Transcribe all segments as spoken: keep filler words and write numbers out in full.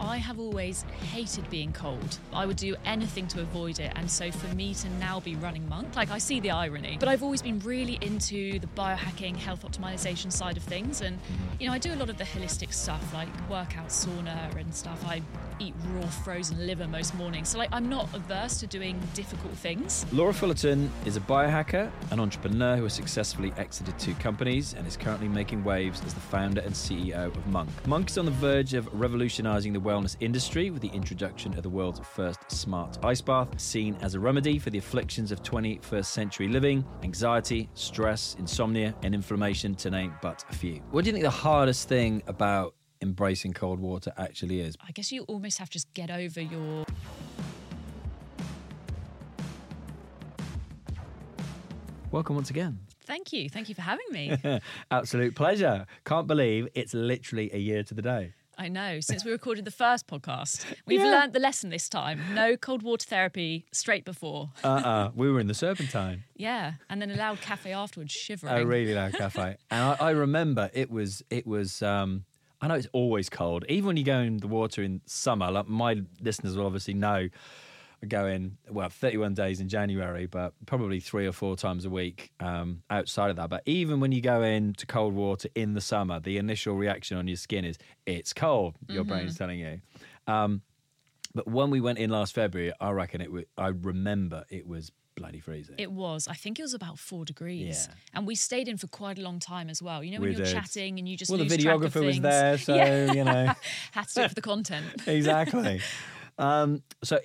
I have always hated being cold. I would do anything to avoid it, and so for me to now be running Monk, like I see the irony, but I've always been really into the biohacking, health optimization side of things, and you know, I do a lot of the holistic stuff like workout, sauna and stuff. I eat raw frozen liver most mornings, so like I'm not averse to doing difficult things. Laura Fullerton is a biohacker, an entrepreneur who has successfully exited two companies and is currently making waves as the founder and C E O of Monk. Monk is on the verge of revolutionising the wellness industry with the introduction of the world's first smart ice bath, seen as a remedy for the afflictions of twenty-first century living, anxiety, stress, insomnia, and inflammation, to name but a few. What do you think the hardest thing about embracing cold water actually is? I guess you almost have to just get over your... Welcome once again. Thank you. Thank you for having me. Absolute pleasure. Can't believe it's literally a year to the day. I know. Since we recorded the first podcast, we've Yeah. learnt the lesson this time. No cold water therapy straight before. Uh-uh. We were in the Serpentine. Yeah. And then a loud cafe afterwards, shivering. A really loud cafe. And I, I remember it was, it was, um, I know it's always cold. Even when you go in the water in summer, like my listeners will obviously know, I go in, well, thirty-one days in January, but probably three or four times a week um, outside of that. But even when you go into cold water in the summer, the initial reaction on your skin is, it's cold, your Mm-hmm. brain's telling you. Um, but when we went in last February, I reckon it was, I remember it was bloody freezing. It was. I think it was about four degrees. Yeah. And we stayed in for quite a long time as well. You know, when We you're did. chatting and you just Well, the lose track of videographer was things. there, so, Yeah. you know. Had to do it for the content. Exactly. Um, so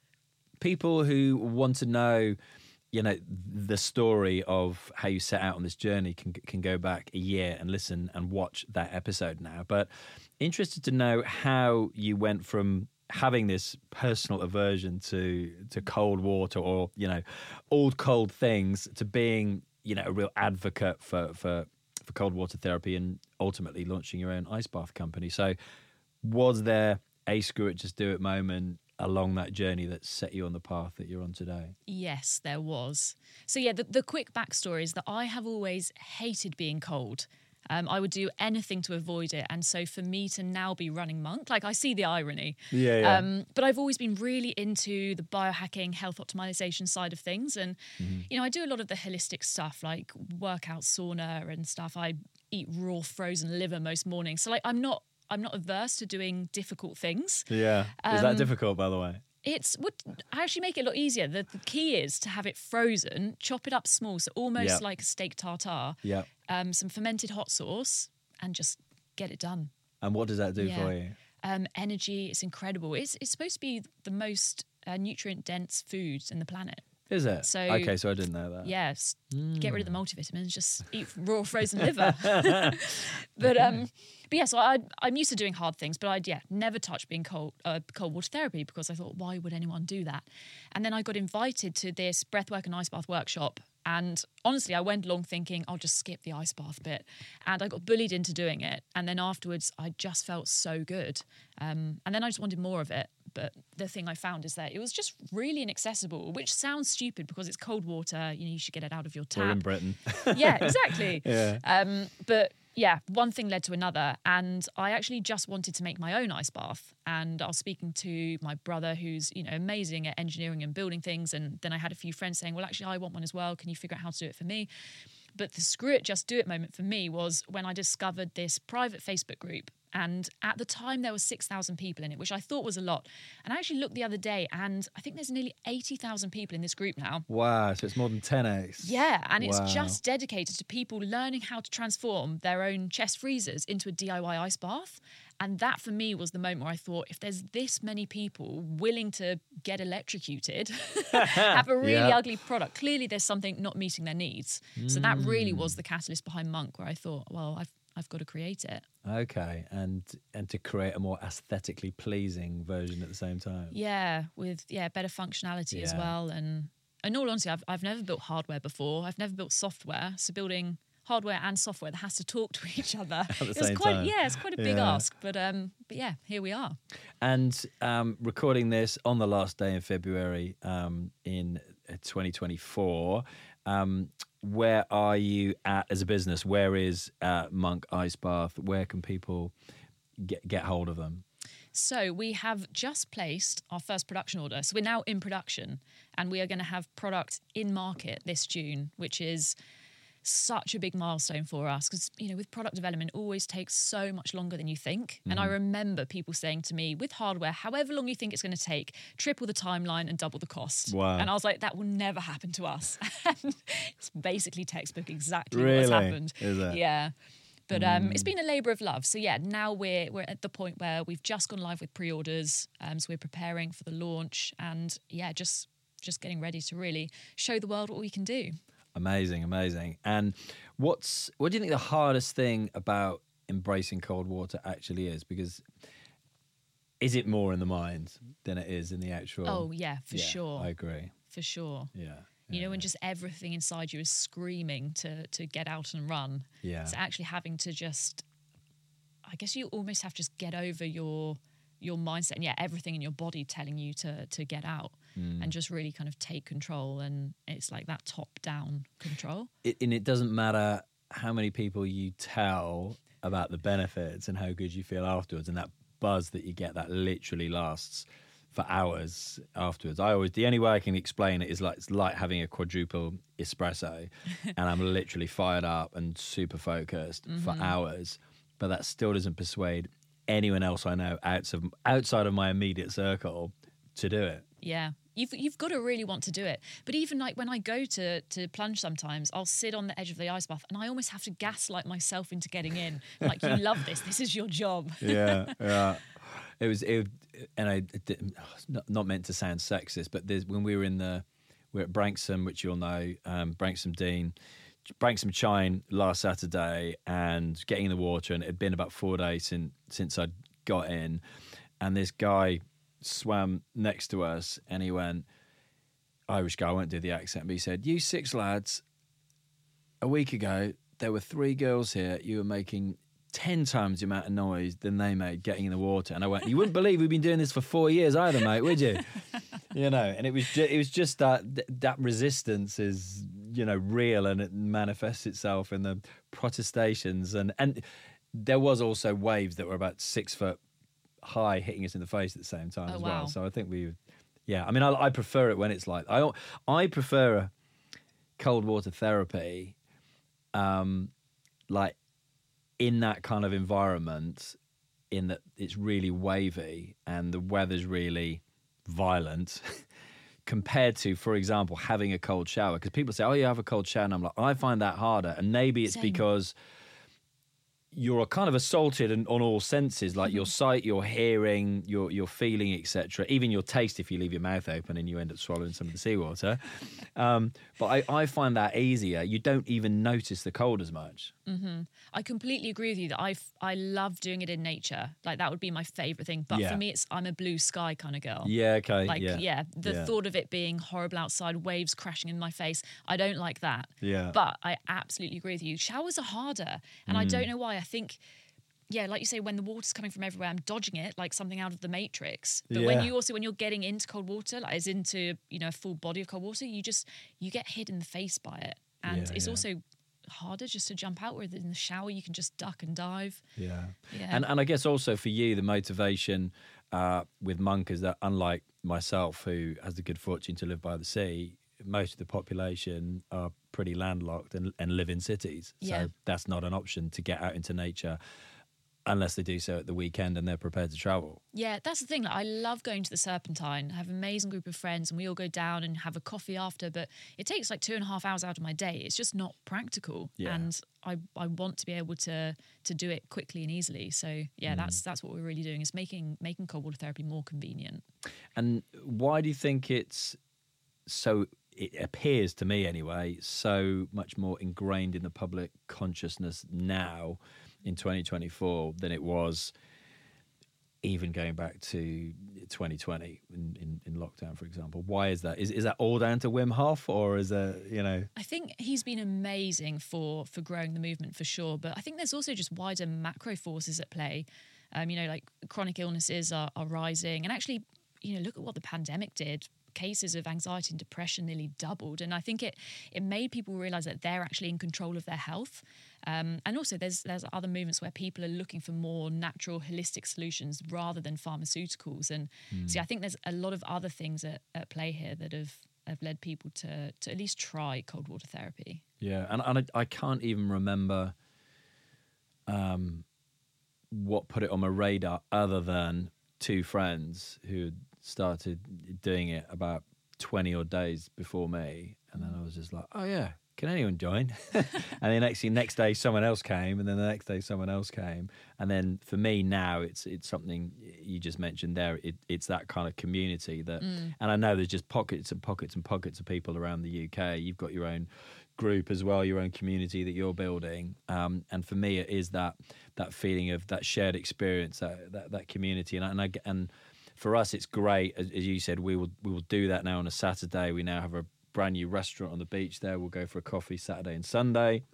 people who want to know, you know, the story of how you set out on this journey can can go back a year and listen and watch that episode now. But interested to know how you went from having this personal aversion to to cold water or, you know, old cold things to being, you know, a real advocate for for for cold water therapy and ultimately launching your own ice bath company. So was there a screw it, just do it moment along that journey that set you on the path that you're on today? Yes, there was. So yeah, the, the quick backstory is that I have always hated being cold. Um, I would do anything to avoid it. And so for me to now be running Monk, like I see the irony. Yeah, yeah. Um, but I've always been really into the biohacking, health optimization side of things. And, Mm-hmm. you know, I do a lot of the holistic stuff like workout, sauna and stuff. I eat raw frozen liver most mornings. So like I'm not I'm not averse to doing difficult things. Yeah. Is that Um, difficult, by the way? It's would I actually make it a lot easier. The, the key is to have it frozen, chop it up small, so almost Yeah. like a steak tartare. Yeah. Um, some fermented hot sauce, and just get it done. And what does that do Yeah. for you? Um, energy, it's incredible. It's it's supposed to be the most uh, nutrient dense food in the planet. Is it? So- okay, so I didn't know that. Yes, Hmm. get rid of the multivitamins, just eat raw frozen liver. but um, but yeah, so I, I'm used to doing hard things, but I'd yeah never touched being cold uh, cold water therapy because I thought, why would anyone do that? And then I got invited to this breathwork and ice bath workshop. And honestly, I went along thinking I'll just skip the ice bath bit, and I got bullied into doing it. And then afterwards, I just felt so good, um, and then I just wanted more of it. But the thing I found is that it was just really inaccessible, which sounds stupid because it's cold water. You know, you should get it out of your tap. We're in Britain. Yeah, exactly. Yeah. Um, but yeah, one thing led to another, and I actually just wanted to make my own ice bath. And I was speaking to my brother, who's you know amazing at engineering and building things, and then I had a few friends saying, "Well, actually, I want one as well. Can you figure out how to do it for me?" But the screw it, just do it moment for me was when I discovered this private Facebook group. And at the time, there were six thousand people in it, which I thought was a lot. And I actually looked the other day, and I think there's nearly eighty thousand people in this group now. Wow, so it's more than ten x. Yeah, and Wow. it's just dedicated to people learning how to transform their own chest freezers into a D I Y ice bath. And that for me was the moment where I thought, if there's this many people willing to get electrocuted, have a really Yeah. ugly product, clearly there's something not meeting their needs. So that really was the catalyst behind Monk, where I thought, well, I've I've got to create it. Okay, and and to create a more aesthetically pleasing version at the same time. Yeah, with yeah better functionality as Yeah. well. And in all honesty, I've I've never built hardware before. I've never built software. So building hardware and software that has to talk to each other. the It was same quite time. yeah, it's quite a big Yeah. ask. But um, but yeah, here we are. And um, recording this on the last day in February um, in twenty twenty-four. Um, where are you at as a business? Where is uh, Monk Ice Bath? Where can people get get hold of them? So we have just placed our first production order. So we're now in production, and we are going to have product in market this June, which is such a big milestone for us because, you know, with product development, it always takes so much longer than you think. Mm-hmm. And I remember people saying to me, with hardware, however long you think it's going to take, triple the timeline and double the cost. Wow. And I was like, that will never happen to us. And it's basically textbook exactly really? what's happened. Is it? Yeah. But um, mm. it's been a labour of love. So yeah, now we're we're at the point where we've just gone live with pre-orders. Um, so we're preparing for the launch, and yeah, just just getting ready to really show the world what we can do. Amazing, amazing. And what's what do you think the hardest thing about embracing cold water actually is? Because is it more in the mind than it is in the actual? Oh yeah, for yeah, sure. I agree. For sure. Yeah. You yeah, know, when yeah. just everything inside you is screaming to to get out and run. Yeah. So actually having to just, I guess you almost have to just get over your your mindset and yeah, everything in your body telling you to to get out mm. and just really kind of take control. And it's like that top down control. It, and it doesn't matter how many people you tell about the benefits and how good you feel afterwards, and that buzz that you get that literally lasts for hours afterwards. I always, the only way I can explain it is like it's like having a quadruple espresso and I'm literally fired up and super focused mm-hmm. for hours, but that still doesn't persuade anyone else I know outside of, outside of my immediate circle to do it. Yeah. You've you've got to really want to do it. But even like when I go to to plunge sometimes, I'll sit on the edge of the ice bath and I almost have to gaslight myself into getting in. Like, you love this. This is your job. Yeah, yeah. It was, it, and I not, not meant to sound sexist, but there's, when we were in the, we we're at Branksome, which you'll know, um, Branksome Dean, Branksome Chine last Saturday, and getting in the water, and it had been about four days since since I'd got in, and this guy swam next to us, and he went, Irish guy, I won't do the accent, but he said, "You six lads, a week ago there were three girls here. You were making ten times the amount of noise than they made getting in the water." And I went, "You wouldn't believe we've been doing this for four years either, mate, would you?" You know, and it was ju- it was just that that resistance is, you know, real, and it manifests itself in the protestations, and and there was also waves that were about six foot high hitting us in the face at the same time oh, as wow. well. So I think we, yeah, I mean, I, I prefer it when it's like I I prefer cold water therapy, um, like. in that kind of environment, in that it's really wavy and the weather's really violent compared to, for example, having a cold shower. Because people say, oh, you have a cold shower. And I'm like, I find that harder. And maybe it's Same. because you're kind of assaulted in, on all senses, like your sight, your hearing, your your feeling, et cetera. Even your taste if you leave your mouth open and you end up swallowing some of the seawater. Um, but I, I find that easier. You don't even notice the cold as much. Mm-hmm. I completely agree with you that I I love doing it in nature. Like that would be my favourite thing. But yeah. for me, it's I'm a blue sky kind of girl. Yeah, okay. Like, yeah, yeah the yeah. thought of it being horrible outside, waves crashing in my face, I don't like that. Yeah. But I absolutely agree with you. Showers are harder. And mm. I don't know why. I think, yeah, like you say, when the water's coming from everywhere, I'm dodging it like something out of the Matrix. But yeah. when you also, when you're getting into cold water, like as into, you know, a full body of cold water, you just, you get hit in the face by it. And yeah, it's yeah. also harder just to jump out, where in the shower you can just duck and dive. Yeah. yeah. And and I guess also for you, the motivation uh, with Monk is that, unlike myself, who has the good fortune to live by the sea, most of the population are pretty landlocked and, and live in cities. So yeah. that's not an option to get out into nature unless they do so at the weekend and they're prepared to travel. Yeah, that's the thing. Like, I love going to the Serpentine. I have an amazing group of friends and we all go down and have a coffee after, but it takes like two and a half hours out of my day. It's just not practical. Yeah. And I, I want to be able to to do it quickly and easily. So yeah, mm. that's that's what we're really doing, is making making cold water therapy more convenient. And why do you think it's so, it appears to me anyway, so much more ingrained in the public consciousness now in twenty twenty-four than it was even going back to twenty twenty in, in, in lockdown, for example? Why is that? Is is that all down to Wim Hof, or is there, you know? I think he's been amazing for for growing the movement for sure, but I think there's also just wider macro forces at play. Um, you know, like chronic illnesses are, are rising, and actually, you know, look at what the pandemic did. Cases of anxiety and depression nearly doubled, and I think it it made people realize that they're actually in control of their health. Um, and also there's there's other movements where people are looking for more natural, holistic solutions rather than pharmaceuticals. And Mm. see, I think there's a lot of other things at, at play here that have, have led people to, to at least try cold water therapy. Yeah, and, and I, I can't even remember um, what put it on my radar other than two friends who had started doing it about twenty odd days before me. And then I was just like, oh, yeah, can anyone join? And the next next day someone else came, and then the next day someone else came. And then for me now, it's it's something you just mentioned there. It, it's that kind of community that, Mm. and I know there's just pockets and pockets and pockets of people around the U K. You've got your own group as well, your own community that you're building. Um, and for me, it is that that feeling of that shared experience, that that, that community. And I, and I, and for us, it's great. As, as you said, we will we will do that now on a Saturday. We now have a brand new restaurant on the beach there. We'll go for a coffee Saturday and Sunday.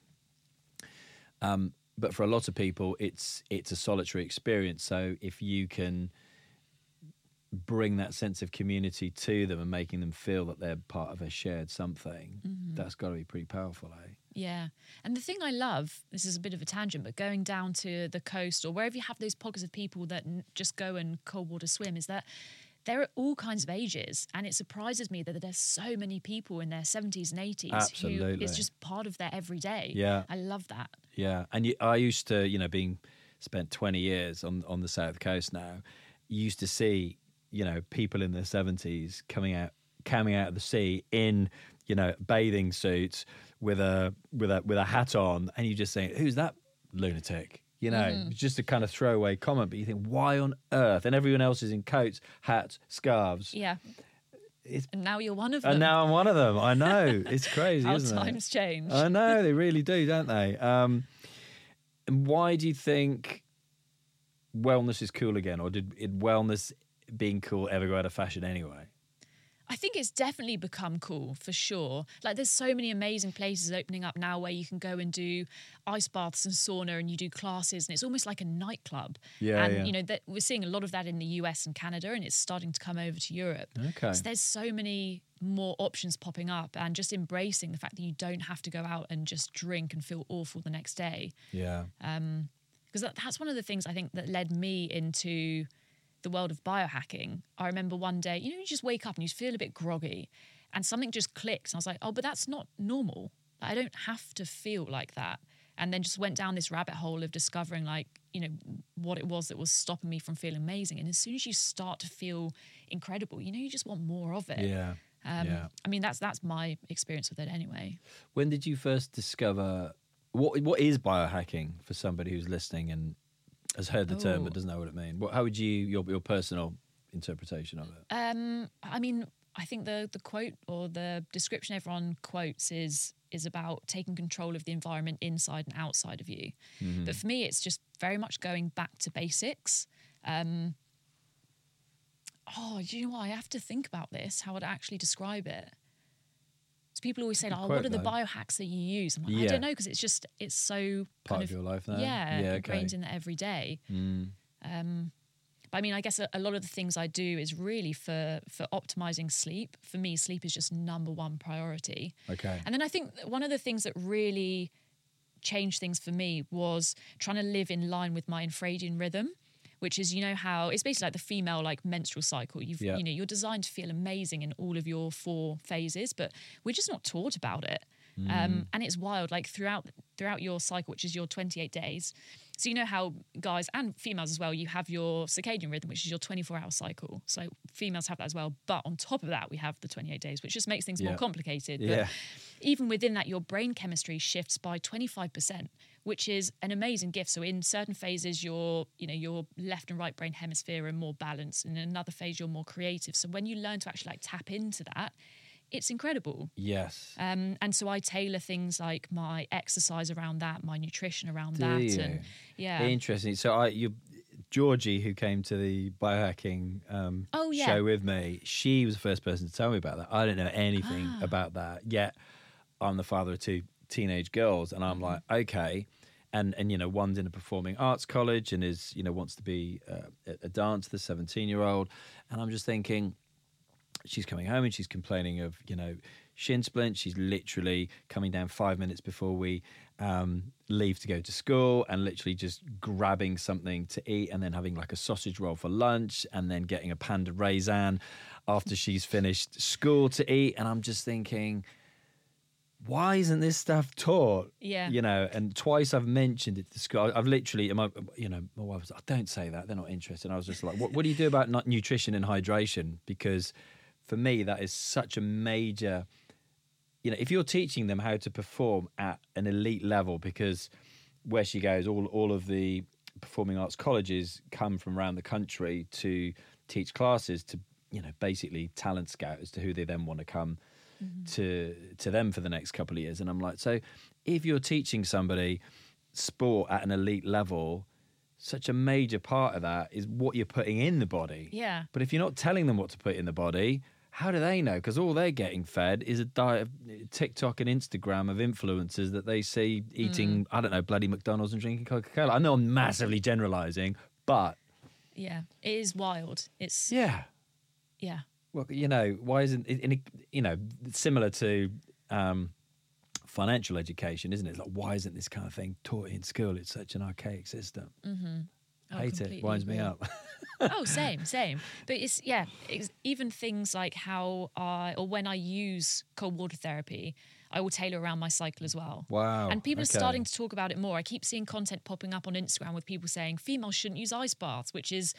Um, but for a lot of people, it's it's a solitary experience. So if you can bring that sense of community to them and making them feel that they're part of a shared something, Mm-hmm. that's got to be pretty powerful, eh? Yeah. And the thing I love, this is a bit of a tangent, but going down to the coast or wherever you have those pockets of people that n- just go and cold water swim, is that there are all kinds of ages. And it surprises me that there's so many people in their seventies and eighties who Absolutely. it's just part of their everyday. Yeah. I love that. Yeah, and you, I used to, you know, being spent twenty years on on the south coast now, you used to see, you know, people in their seventies coming out, coming out of the sea in, you know, bathing suits with a with a with a hat on, and you just think, who's that lunatic? You know, Mm-hmm. it's just a kind of throwaway comment, but you think, why on earth? And everyone else is in coats, hats, scarves. Yeah. It's, And now you're one of them. and now I'm one of them. I know, it's crazy, How isn't it? times change. I know, they really do, don't they? Um, and why do you think wellness is cool again? Or did, did wellness being cool ever go out of fashion anyway? I think it's definitely become cool for sure. Like there's so many amazing places opening up now where you can go and do ice baths and sauna and you do classes and it's almost like a nightclub. Yeah, and yeah. you know that we're seeing a lot of that in the U S and Canada and it's starting to come over to Europe. Okay. So there's so many more options popping up and just embracing the fact that you don't have to go out and just drink and feel awful the next day. Yeah. Um, because that, that's one of the things I think that led me into the world of biohacking. I remember one day, you know, you just wake up and you feel a bit groggy and something just clicks. And I was like, oh, but that's not normal. I don't have to feel like that. And then just went down this rabbit hole of discovering like, you know, what it was that was stopping me from feeling amazing. And as soon as you start to feel incredible, you know, you just want more of it. Yeah. Um, yeah. I mean, that's that's my experience with it anyway. When did you first discover what what is biohacking for somebody who's listening and has heard the term Oh. but doesn't know what it means? What, how would you your your personal interpretation of it? Um, I mean, I think the the quote or the description everyone quotes is is about taking control of the environment inside and outside of you. Mm-hmm. But for me, it's just very much going back to basics. Um, oh, do you know what? I have to think about this, how I'd actually describe it. So people always say, like, oh, quote, what are the though. biohacks that you use? I'm like, I Yeah. don't know, because it's just, it's so Part kind of your life now? yeah, Yeah, ingrained okay. in the everyday. Mm. Um, but I mean, I guess a, a lot of the things I do is really for for optimizing sleep. For me, sleep is just number one priority. Okay. And then I think one of the things that really changed things for me was trying to live in line with my infradian rhythm, which is, you know, how it's basically like the female like menstrual cycle. You've, Yeah. you know, you're designed to feel amazing in all of your four phases, but we're just not taught about it. Mm. Um, and it's wild, like throughout throughout your cycle, which is your twenty-eight days. So you know how guys and females as well, you have your circadian rhythm, which is your twenty-four hour cycle. So females have that as well. But on top of that, we have the twenty-eight days, which just makes things Yeah. more complicated. Yeah. But even within that, your brain chemistry shifts by twenty-five percent, which is an amazing gift. So in certain phases, your, you know, your left and right brain hemisphere are more balanced. And in another phase, you're more creative. So when you learn to actually like tap into that, it's incredible. Yes. Um, and so I tailor things like my exercise around that, my nutrition around Do that. you? And yeah. Interesting. So I, you, Georgie, who came to the biohacking um, Oh, yeah. show with me, she was the first person to tell me about that. I didn't know anything Ah. about that. Yet I'm the father of two teenage girls, and I'm Mhm. like, okay. And and you know, one's in a performing arts college and is, you know, wants to be uh, a, a dancer, the seventeen year old, and I'm just thinking, she's coming home and she's complaining of, you know, shin splints. She's literally coming down five minutes before we um, leave to go to school and literally just grabbing something to eat and then having like a sausage roll for lunch and then getting a panda raisin after she's finished school to eat. And I'm just thinking, why isn't this stuff taught? Yeah. You know, and twice I've mentioned it to school. I've literally, my, you know, my wife was like, don't say that. They're not interested. And I was just like, what, what do you do about not nutrition and hydration? Because for me, that is such a major, you know, if you're teaching them how to perform at an elite level, because where she goes, all, all of the performing arts colleges come from around the country to teach classes to, you know, basically talent scout as to who they then want to come Mm-hmm. to to them for the next couple of years. And I'm like, so if you're teaching somebody sport at an elite level, such a major part of that is what you're putting in the body. Yeah. But if you're not telling them what to put in the body, how do they know? Because all they're getting fed is a diet of TikTok and Instagram of influencers that they see eating, mm. I don't know, bloody McDonald's and drinking Coca-Cola. I know I'm massively generalising, but... Yeah, it is wild. It's... Yeah. Yeah. Well, you know, why isn't it, you know, similar to um, financial education, isn't it? It's like, why isn't this kind of thing taught in school? It's such an archaic system. Mm-hmm. Oh, hate it. Winds me up. Oh, same, same. But it's, yeah, it's even things like how I, or when I use cold water therapy, I will tailor around my cycle as well. Wow. And people okay. are starting to talk about it more. I keep seeing content popping up on Instagram with people saying females shouldn't use ice baths, which is...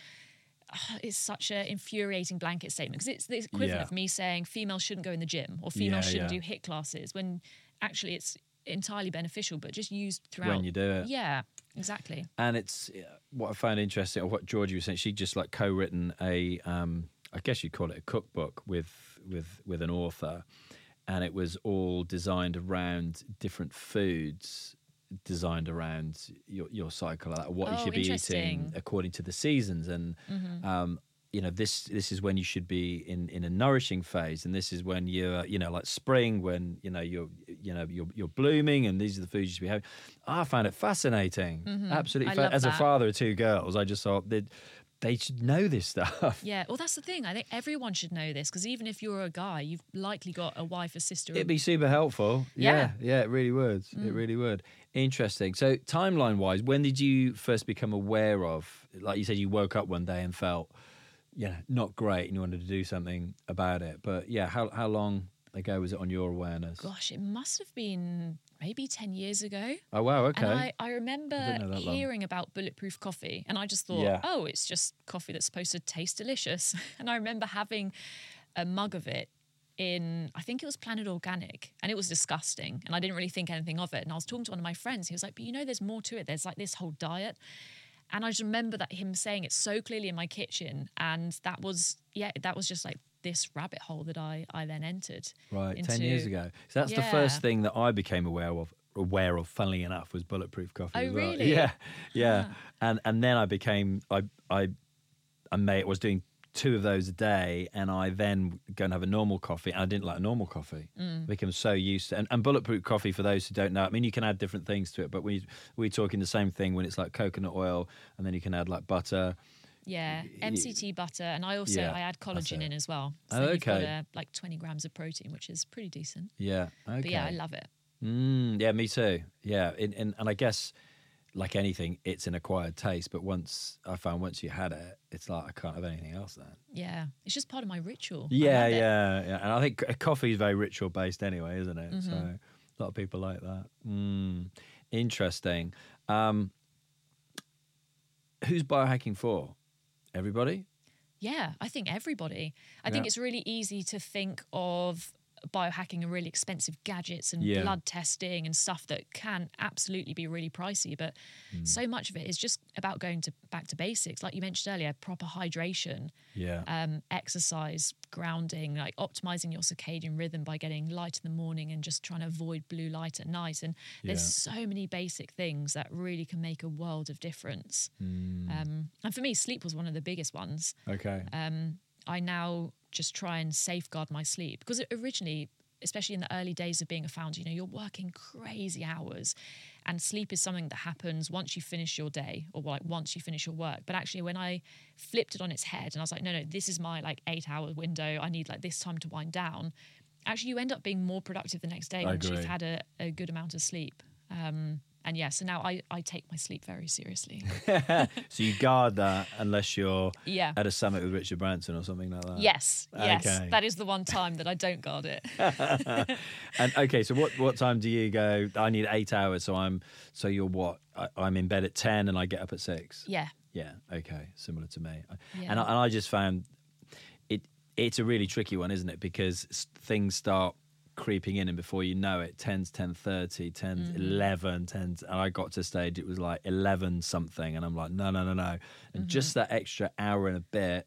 it's such an infuriating blanket statement because it's the equivalent yeah. of me saying females shouldn't go in the gym or females yeah, shouldn't yeah. do HIIT classes when actually it's entirely beneficial, but just used throughout. When you do it. Yeah, exactly. And it's what I found interesting, or what Georgie was saying, she just like co-written a, um, I guess you'd call it a cookbook with, with, with an author. And it was all designed around different foods designed around your, your cycle, like what oh, you should be eating according to the seasons, and mm-hmm. um, you know this this is when you should be in, in a nourishing phase, and this is when you're you know like spring when you know you're you know you're you're blooming, and these are the foods you should be having. I found it fascinating, mm-hmm. absolutely. I Fa- love As that. a father of two girls, I just thought that they should know this stuff. Yeah, well, that's the thing. I think everyone should know this because even if you're a guy, you've likely got a wife, a sister. It'd be super helpful. Yeah. Yeah, yeah, it really would. Mm. It really would. Interesting. So timeline-wise, when did you first become aware of, like you said, you woke up one day and felt, you know, not great and you wanted to do something about it. But yeah, how how long ago was it on your awareness? Gosh, it must have been maybe ten years ago. Oh, wow, okay. And I, I remember I hearing about bulletproof coffee and I just thought, yeah. oh, it's just coffee that's supposed to taste delicious. And I remember having a mug of it in, I think it was Planet Organic, and it was disgusting. And I didn't really think anything of it. And I was talking to one of my friends. He was like, but you know, there's more to it. There's like this whole diet. And I just remember that him saying it so clearly in my kitchen. And that was, yeah, that was just like this rabbit hole that I, I then entered. Right, into, ten years ago. So that's yeah. the first thing that I became aware of, aware of, funnily enough, was bulletproof coffee. Oh, as well. really? Yeah, yeah. Ah. And and then I became, I, I, I made, was doing two of those a day, and I then go and have a normal coffee, and I didn't like a normal coffee. Mm. I became so used to, and, and bulletproof coffee, for those who don't know, I mean, you can add different things to it, but we we're talking the same thing when it's like coconut oil, and then you can add like butter. Yeah, M C T butter, and I also Yeah, I add collagen in as well. So Oh, then you've got okay. uh, like twenty grams of protein, which is pretty decent. Yeah, okay. But yeah, I love it. Mm, yeah, me too. Yeah, in, in, and I guess, like anything, it's an acquired taste. But once I found, once you had it, it's like I can't have anything else then. Yeah, it's just part of my ritual. I Yeah, love it. yeah, yeah. And I think c- coffee is very ritual based anyway, isn't it? Mm-hmm. So a lot of people like that. Mm, interesting. Um, who's biohacking for? Everybody? Yeah, I think everybody. I think Yeah. it's really easy to think of biohacking and really expensive gadgets and Yeah. blood testing and stuff that can absolutely be really pricey, but Mm. so much of it is just about going to back to basics, like you mentioned earlier, proper hydration, Yeah. um, exercise, grounding, like optimizing your circadian rhythm by getting light in the morning and just trying to avoid blue light at night. And there's Yeah. so many basic things that really can make a world of difference. Mm, Um, and for me, sleep was one of the biggest ones. okay. Um, I now just try and safeguard my sleep because originally, especially in the early days of being a founder, you know, you're working crazy hours And sleep is something that happens once you finish your day, or like once you finish your work. But actually, when I flipped it on its head and I was like, no, no, this is my like eight hour window. I need like this time to wind down. Actually, you end up being more productive the next day I once agree. you've had a, a good amount of sleep. Um, and yeah, so now I, I take my sleep very seriously. So you guard that unless you're Yeah. at a summit with Richard Branson or something like that. Yes, yes. Okay. That is the one time that I don't guard it. And okay, so what what time do you go? I need eight hours, so I'm so you're what? I, I'm in bed at ten and I get up at six. Yeah. Yeah. Okay. Similar to me. Yeah. And I, and I just found it. It's a really tricky one, isn't it? Because s- things start creeping in, and before you know it, ten's ten thirty, ten's eleven, ten's, and I got to a stage it was like eleven something, and I'm like, no, no, no, no. And just that extra hour and a bit,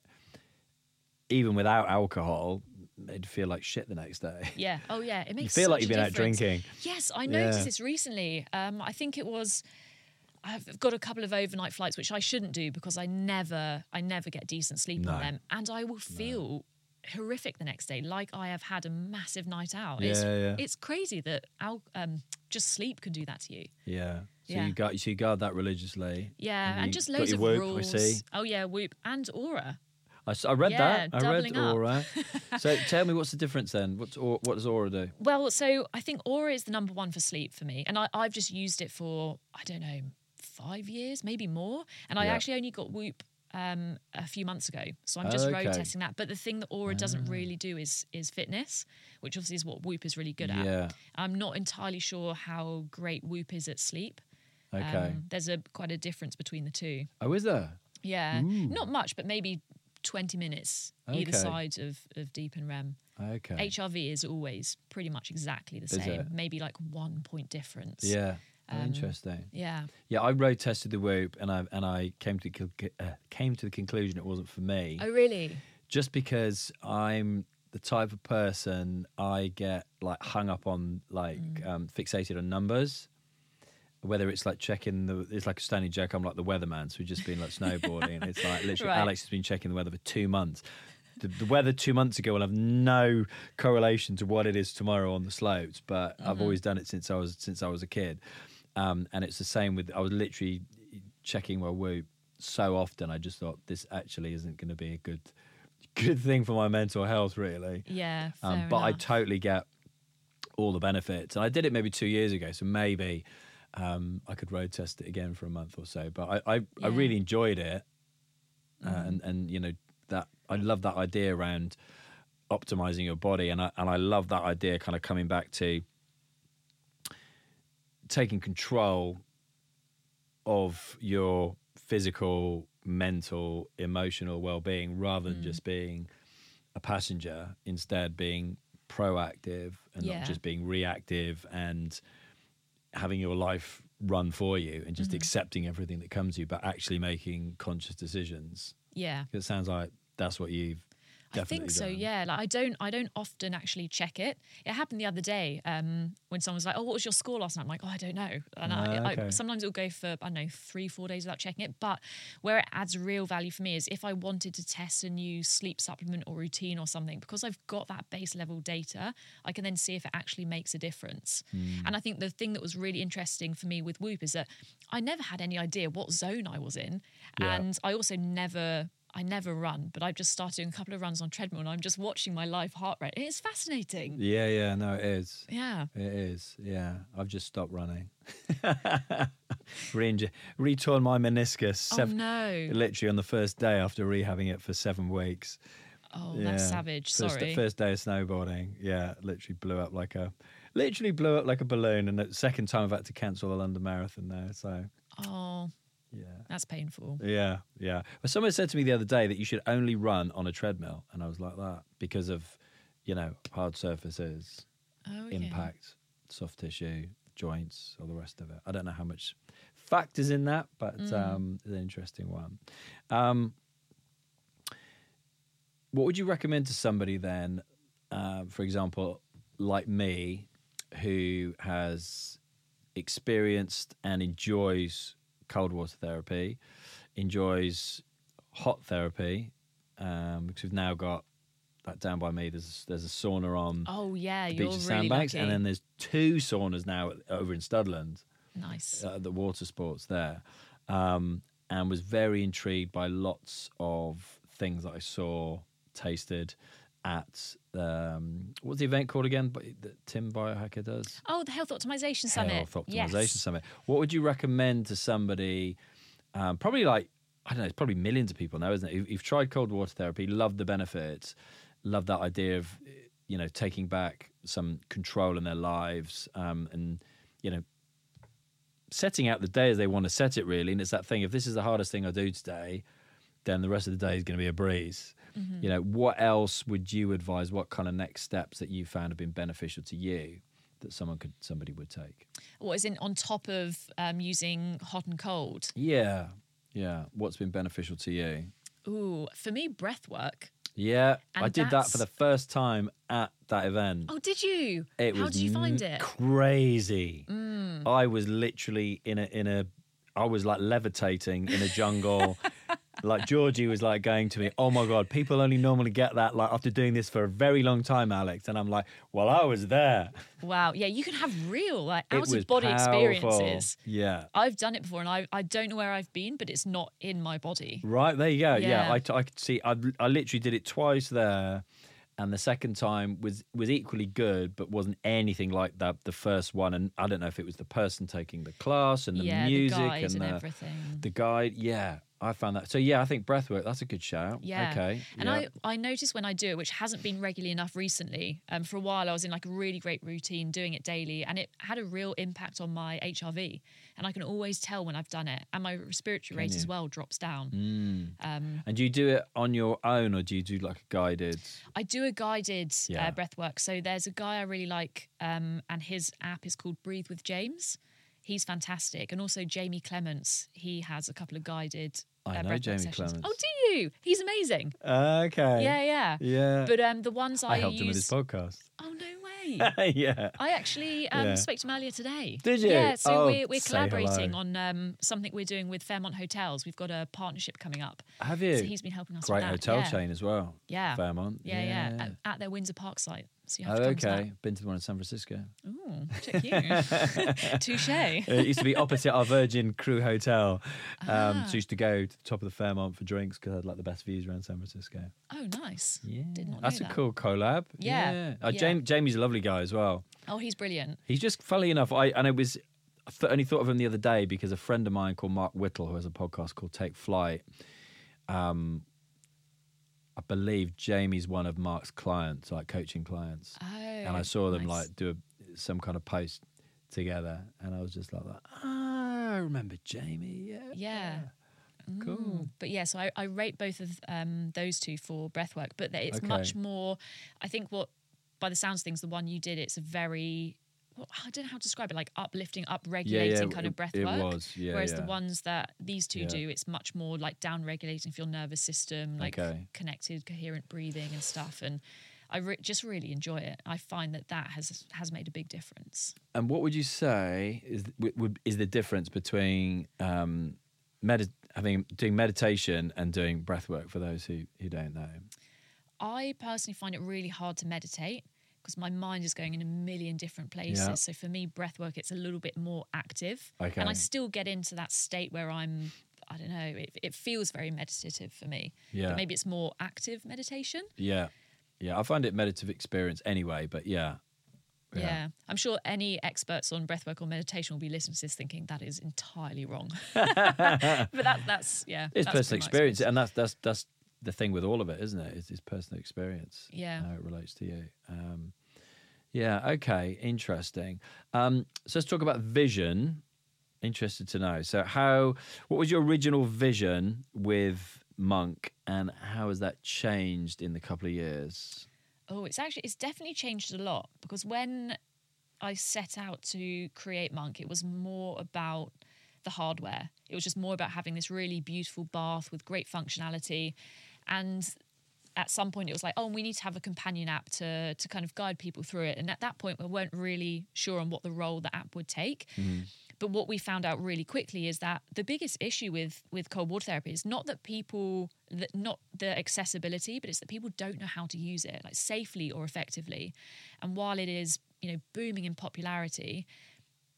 even without alcohol, it'd feel like shit the next day. Yeah. Oh, yeah. It You makes feel like such you've a been out difference. drinking. Yes, I noticed Yeah. this recently. Um, I think it was. I've got a couple of overnight flights, which I shouldn't do because I never, I never get decent sleep No. on them, and I will feel horrific the next day, like I have had a massive night out. It's, Yeah, yeah. it's crazy that al- um, just sleep can do that to you. Yeah. So Yeah. you got so you guard that religiously. Yeah, you and just got loads your of Whoop, rules. I see. Oh yeah, Whoop and Aura. I, s- I read Yeah, that. I read doubling up. Aura. So tell me, what's the difference then? What's Au- what does Aura do? Well, so I think Aura is the number one for sleep for me. And I, I've just used it for, I don't know, five years, maybe more. And I Yeah. actually only got Whoop um, a few months ago. So I'm just Okay. road testing that. But the thing that Aura doesn't really do is is fitness, which obviously is what Whoop is really good at. Yeah. I'm not entirely sure how great Whoop is at sleep. Okay. Um, there's a quite a difference between the two. Oh, is there? Yeah. Not much, but maybe twenty minutes either Okay. side of, of deep and R E M. Okay. H R V is always pretty much exactly the Is same, it? maybe like one point difference. Yeah. Oh, Um, interesting. Yeah. Yeah, I road tested the Whoop, and I and I came to the con- uh, came to the conclusion it wasn't for me. Oh, really? Just because I'm the type of person, I get like hung up on like Mm. um, fixated on numbers. Whether it's like checking the, it's like a standing joke. I'm like the weatherman, so we've just been like snowboarding. It's like literally Right. Alex has been checking the weather for two months. The, the weather two months ago will have no correlation to what it is tomorrow on the slopes, but I've Mm-hmm. always done it since I was since I was a kid, um, and it's the same with. I was literally checking my Whoop so often. I just thought this actually isn't going to be a good good thing for my mental health, really. Yeah. Fair Um, but I enough. totally get all the benefits, and I did it maybe two years ago, so maybe um, I could road test it again for a month or so. But I, I, I Yeah. really enjoyed it, uh, Mm. and and you know that I love that idea around optimizing your body, and I and I love that idea kind of coming back to taking control of your physical, mental, emotional well-being rather than Mm. just being a passenger, instead being proactive and Yeah. not just being reactive and having your life run for you and just Mm-hmm. accepting everything that comes to you, but actually making conscious decisions. Yeah. It sounds like that's what you've I definitely think so, done. yeah. Like I don't I don't often actually check it. It happened the other day um, when someone was like, oh, what was your score last night? I'm like, oh, I don't know. And I, Ah, okay. I, sometimes it'll go for, I don't know, three, four days without checking it. But where it adds real value for me is if I wanted to test a new sleep supplement or routine or something, because I've got that base level data, I can then see if it actually makes a difference. Hmm. And I think the thing that was really interesting for me with Whoop is that I never had any idea what zone I was in. Yeah. And I also never... I never run, but I've just started doing a couple of runs on treadmill and I'm just watching my live heart rate. It's fascinating. Yeah, yeah, no, it is. Yeah. It is, yeah. I've just stopped running. Re-inju- Re-torn my meniscus. Oh, sev- no. Literally on the first day after rehabbing it for seven weeks. Oh, Yeah. that's savage. First, Sorry. First day of snowboarding. Yeah, literally blew up like a, literally blew up like a balloon. And the second time I've had to cancel the London Marathon there. So, Oh, yeah. that's painful. Yeah, yeah. Well, someone said to me the other day that you should only run on a treadmill. And I was like that because of, you know, hard surfaces, Oh, okay. impact, soft tissue, joints, all the rest of it. I don't know how much factors in that, but Mm. um, it's an interesting one. Um, what would you recommend to somebody then, uh, for example, like me, who has experienced and enjoys cold water therapy, enjoys hot therapy, um, because we've now got that down by me. There's there's a sauna on Oh, yeah. the You're beach of really Sandbanks, lucky. and then there's two saunas now over in Studland. Nice. uh, the water sports there, um, and was very intrigued by lots of things that I saw, tasted at um, what's the event called again? But that Tim Biohacker does. Oh, the Health Optimization Summit. Health Optimization Yes. Summit. What would you recommend to somebody? Um, probably like I don't know. It's probably millions of people now, isn't it? You've, you've tried cold water therapy, love the benefits, love that idea of you know taking back some control in their lives, um, and you know setting out the day as they want to set it. Really, and it's that thing. If this is the hardest thing I do today, then the rest of the day is going to be a breeze. Mm-hmm. You know, what else would you advise? What kind of next steps that you found have been beneficial to you that someone could, somebody would take? What is in on top of um, using hot and cold? Yeah, yeah. What's been beneficial to you? Ooh, for me, breath work. Yeah, And I did that that's- for the first time at that event. Oh, did you? It How was did you find n- it? crazy. I was literally in a in a. I was like levitating in a jungle. Like Georgie was like going to me, oh my God, people only normally get that like after doing this for a very long time, Alex. And I'm like, well, I was there. Wow. Yeah, you can have real like It out was of body powerful. experiences. Yeah. I've done it before, and I I don't know where I've been, but it's not in my body. Right, there you go. Yeah, Yeah. I, t- I could see, I, I literally did it twice there. And the second time was, was equally good, but wasn't anything like that the first one. And I don't know if it was the person taking the class and the yeah, music the guide and, and the, everything. the guide. Yeah, I found that. So yeah, I think breathwork, that's a good shout. Yeah. Okay. And yeah. I, I noticed when I do it, which hasn't been regularly enough recently, um, for a while I was in like a really great routine doing it daily, and it had a real impact on my H R V. And I can always tell when I've done it. And my respiratory rate you? as well drops down. Mm. Um, And do you do it on your own or do you do like a guided? I do a guided Yeah. uh, breath work. So there's a guy I really like, um, and his app is called Breathe with James. He's fantastic. And also Jamie Clements, he has a couple of guided uh, I know breathwork Jamie sessions. Clements. Oh, do you? He's amazing. Okay. Yeah, yeah. Yeah. But um, the ones I, I helped use... him with his podcast. Oh, no way. Yeah. I actually um, Yeah. spoke to him earlier today. Did you? Yeah, so Oh, we're, we're say collaborating hello. on um, something we're doing with Fairmont Hotels. We've got a partnership coming up. Have you? So he's been helping us Great with that. hotel yeah. chain as well. Yeah. Fairmont. Yeah, yeah. At, at their Windsor Park site. So you Oh, have to come to that. okay. Been to the one in San Francisco. Ooh, check you. Touche. It used to be opposite our Virgin Crew Hotel. Um, Ah. So I used to go to the top of the Fairmont for drinks because I had like the best views around San Francisco. Oh, nice. Yeah, Did not know that's a that. cool collab. Yeah, Uh, yeah. Jamie, Jamie's a lovely guy as well. Oh, he's brilliant. He's just, funnily enough, I and it was I th- only thought of him the other day because a friend of mine called Mark Whittle, who has a podcast called Take Flight, um, I believe Jamie's one of Mark's clients, like coaching clients, Oh, and I saw them nice. like do a, some kind of post together, and I was just like, ah, I remember Jamie. Yeah, Yeah. cool. Mm. But yeah, so I, I rate both of um, those two for breathwork, but that it's Okay. much more, I think what, by the sounds of things, the one you did, it's a very, well, I don't know how to describe it, like uplifting, up-regulating kind of it- breath it work. was, yeah, Whereas yeah. the ones that these two Yeah. do, it's much more like down-regulating for your nervous system, like Okay. connected, coherent breathing and stuff. And I re- just really enjoy it. I find that that has has made a big difference. And what would you say is w- would, is the difference between um, medi- having doing meditation and doing breath work for those who, who don't know? I personally find it really hard to meditate because my mind is going in a million different places. Yeah. So for me, breath work, it's a little bit more active. Okay. And I still get into that state where I'm, I don't know, it, it feels very meditative for me. Yeah. But maybe it's more active meditation. Yeah, yeah. I find it meditative experience anyway, but yeah, Yeah. I'm sure any experts on breathwork or meditation will be listening to this thinking that is entirely wrong. but that, that's, yeah. it's that's personal been my experience, and that's that's that's the thing with all of it, isn't it? It's, it's personal experience. Yeah. how it relates to you. Um, yeah. Okay. Interesting. Um, so let's talk about vision. Interested to know. So, how? What was your original vision with Monk, and how has that changed in the couple of years? Oh, it's actually, it's definitely changed a lot because when I set out to create Monk, it was more about the hardware. It was just more about having this really beautiful bath with great functionality. And at some point it was like, oh, we need to have a companion app to, to kind of guide people through it. And at that point, we weren't really sure on what the role the app would take. Mm-hmm. But what we found out really quickly is that the biggest issue with, with cold water therapy is not that people, that not the accessibility, but it's that people don't know how to use it, like safely or effectively. And while it is, you know, booming in popularity,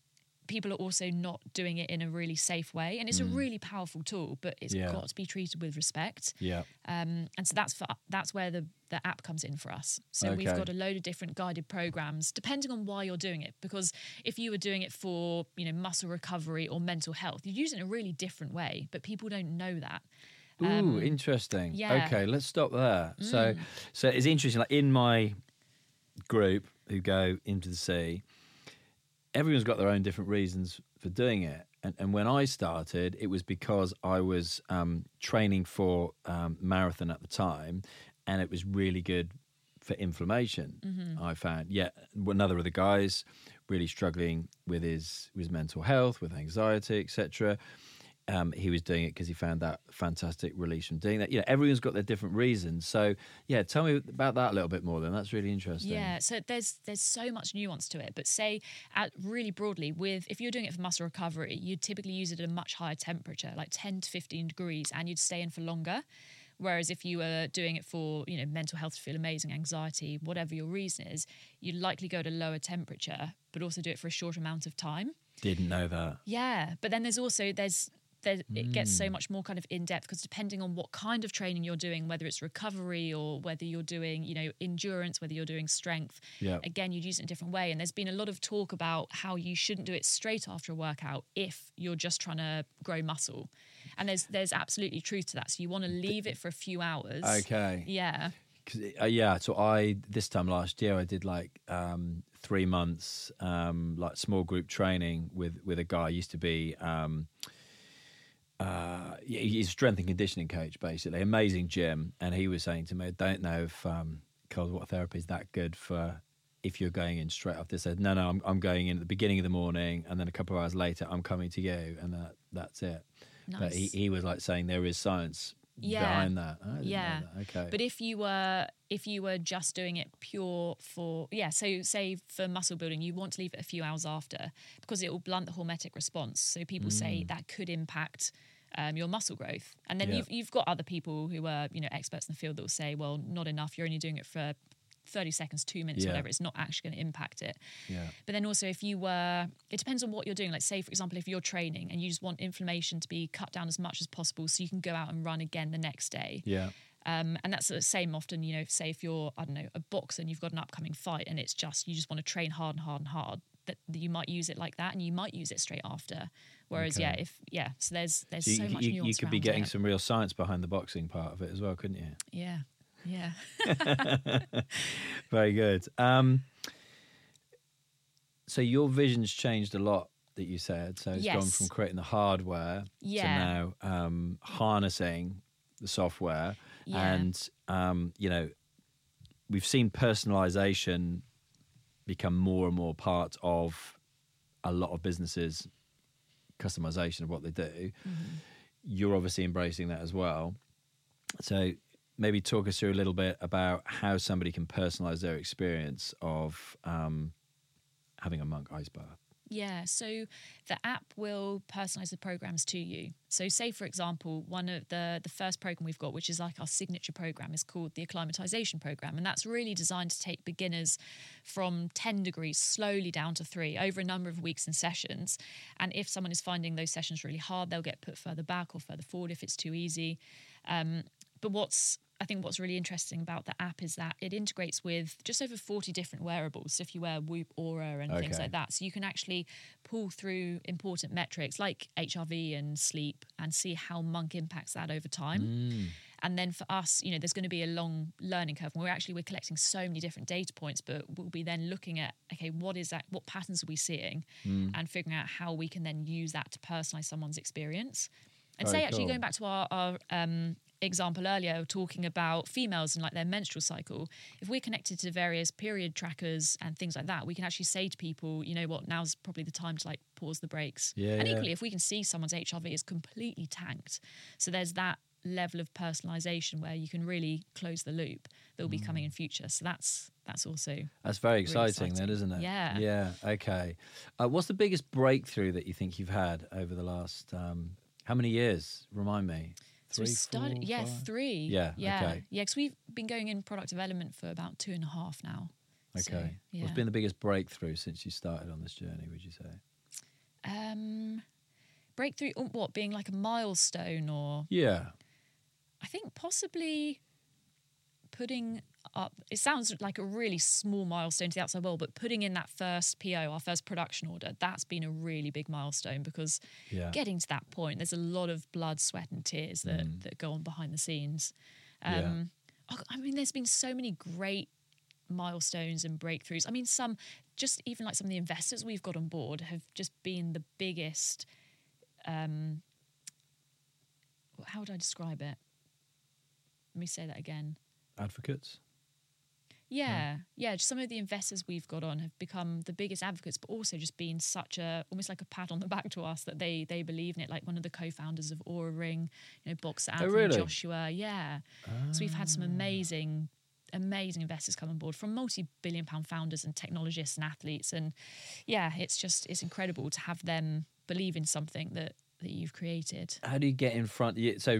people are also not doing it in a really safe way. And it's Mm. a really powerful tool, but it's Yeah. got to be treated with respect. Yeah. Um, and so that's for, that's where the, the app comes in for us. So we've Okay. got a load of different guided programs, depending on why you're doing it. Because if you were doing it for, you know, muscle recovery or mental health, you'd use it in a really different way, but people don't know that. Ooh, Um, interesting. yeah. Okay, let's stop there. So, Mm. so it's interesting. Like in my group who go into the sea, everyone's got their own different reasons for doing it. And, and when I started, it was because I was um, training for um, marathon at the time, and it was really good for inflammation. Mm-hmm. I found, yeah, another of the guys really struggling with his with his mental health, with anxiety, et cetera. Um, he was doing it because he found that fantastic release from doing that. You know, everyone's got their different reasons. So, yeah, tell me about that a little bit more. Then that's really interesting. Yeah, so there's there's so much nuance to it. But say, at really broadly, with if you're doing it for muscle recovery, you'd typically use it at a much higher temperature, like ten to fifteen degrees, and you'd stay in for longer. Whereas if you were doing it for, you know, mental health to feel amazing, anxiety, whatever your reason is, you'd likely go at a lower temperature, but also do it for a short amount of time. Didn't know that. Yeah, but then there's also there's there, it gets so Mm. much more kind of in depth, because depending on what kind of training you're doing, whether it's recovery or whether you're doing, you know, endurance, whether you're doing strength, Yeah. again, you'd use it in a different way. And there's been a lot of talk about how you shouldn't do it straight after a workout if you're just trying to grow muscle. And there's there's absolutely truth to that. So you want to leave it for a few hours. Okay. Yeah. 'Cause, uh, yeah, so I this time last year I did like um, three months um, like small group training with with a guy. I used to be um, uh, yeah, he's a strength and conditioning coach, basically, amazing gym. And he was saying to me, I don't know if um, cold water therapy is that good for if you're going in straight after. I said, no, no, I'm, I'm going in at the beginning of the morning, and then a couple of hours later I'm coming to you, and that that's it. Nice. But he, he was like saying there is science Yeah. behind that. I didn't know Yeah. that. Okay. But if you were if you were just doing it pure for yeah, so say for muscle building, you want to leave it a few hours after, because it will blunt the hormetic response. So people say Mm. that could impact um, your muscle growth. And then Yeah. you've you've got other people who are, you know, experts in the field that will say, well, not enough. You're only doing it for thirty seconds, two minutes, Yeah. whatever. It's not actually going to impact it. yeah. But then also, if you were, it depends on what you're doing. Like, say, for example, if you're training and you just want inflammation to be cut down as much as possible so you can go out and run again the next day. Yeah. Um, and that's the same often, you know, say if you're, I don't know, a boxer and you've got an upcoming fight and it's just, you just want to train hard and hard and hard, that, that you might use it like that, and you might use it straight after. Whereas, Okay. yeah, if, yeah, so there's, there's So so you, much you, nuance you could be around getting it. some real science behind the boxing part of it as well, couldn't you? Yeah, yeah. Very good. Um, so your vision's changed a lot, that you said. So it's gone Yes. from creating the hardware Yeah. to now um, harnessing the software. Yeah. And, um, you know, we've seen personalization become more and more part of a lot of businesses' customization of what they do. Mhm. You're obviously embracing that as well. So maybe talk us through a little bit about how somebody can personalize their experience of um, having a monk ice bath. Yeah, so the app will personalize the programs to you. So say, for example, one of the, the first program we've got, which is like our signature program, is called the acclimatization program. And that's really designed to take beginners from ten degrees slowly down to three over a number of weeks and sessions. And if someone is finding those sessions really hard, they'll get put further back or further forward if it's too easy. Um, but what's I think what's really interesting about the app is that it integrates with just over forty different wearables. So if you wear Whoop, Aura and things Okay. like that, so you can actually pull through important metrics like H R V and sleep and see how Monk impacts that over time. Mm. And then for us, you know, there's going to be a long learning curve. And we're actually, we're collecting so many different data points, but we'll be then looking at, okay, what is that, what patterns are we seeing? Mm. And figuring out how we can then use that to personalize someone's experience. And Very say, actually, cool. going back to our, our um, example earlier, talking about females and like their menstrual cycle, if we're connected to various period trackers and things like that, we can actually say to people, you know what, now's probably the time to like pause the brakes. Yeah, and yeah. equally, if we can see someone's H R V is completely tanked, so there's that level of personalization where you can really close the loop that will be coming in future. So that's that's also That's very really exciting, then, exciting. isn't it? Yeah. Yeah. Okay. Uh, what's the biggest breakthrough that you think you've had over the last um, how many years? Remind me. So we Three, started, four, yeah, five? three. Yeah, yeah, okay. yeah. Because we've been going in product development for about two and a half now. Okay. So, yeah. What's been the biggest breakthrough since you started on this journey, would you say? Um, breakthrough, um, what, being like a milestone, or Yeah. I think possibly putting up, it sounds like a really small milestone to the outside world, but putting in that first P O, our first production order, that's been a really big milestone, because Yeah. getting to that point, there's a lot of blood, sweat and tears that, Mm. that go on behind the scenes. Yeah. Um, oh, I mean, there's been so many great milestones and breakthroughs. I mean, some, just even like some of the investors we've got on board have just been the biggest, um, how would I describe it? Let me say that again. Advocates. Yeah, yeah. Just some of the investors we've got on have become the biggest advocates, but also just been such a, almost like a pat on the back to us that they they believe in it. Like one of the co-founders of Aura Ring, you know, boxer Anthony really? Joshua. Yeah. So we've had some amazing, amazing investors come on board, from multi-billion pound founders and technologists and athletes. And yeah, it's just, it's incredible to have them believe in something that, that you've created. How do you get in front? Yeah, so,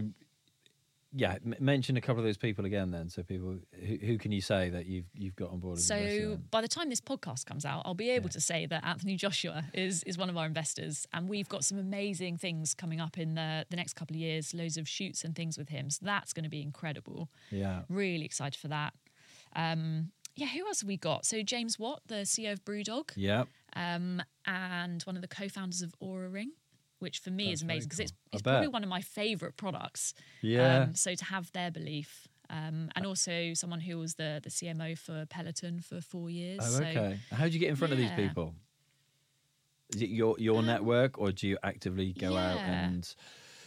yeah, m- mention a couple of those people again then. So people, who, who can you say that you've you've got on board as investors So then? by the time this podcast comes out, I'll be able Yeah. to say that Anthony Joshua is is one of our investors, and we've got some amazing things coming up in the, the next couple of years, loads of shoots and things with him. So that's going to be incredible. Yeah. Really excited for that. Um, yeah, who else have we got? So James Watt, the C E O of Brewdog, Yeah. um, and one of the co-founders of Aura Ring, which for me That's is amazing, very because cool. it's, I it's probably bet. one of my favourite products. Yeah. Um, so to have their belief, um, and also someone who was the the C M O for Peloton for four years. Oh, so, okay. How do you get in front of these yeah. people? Is it your your Um, network, or do you actively go out yeah. and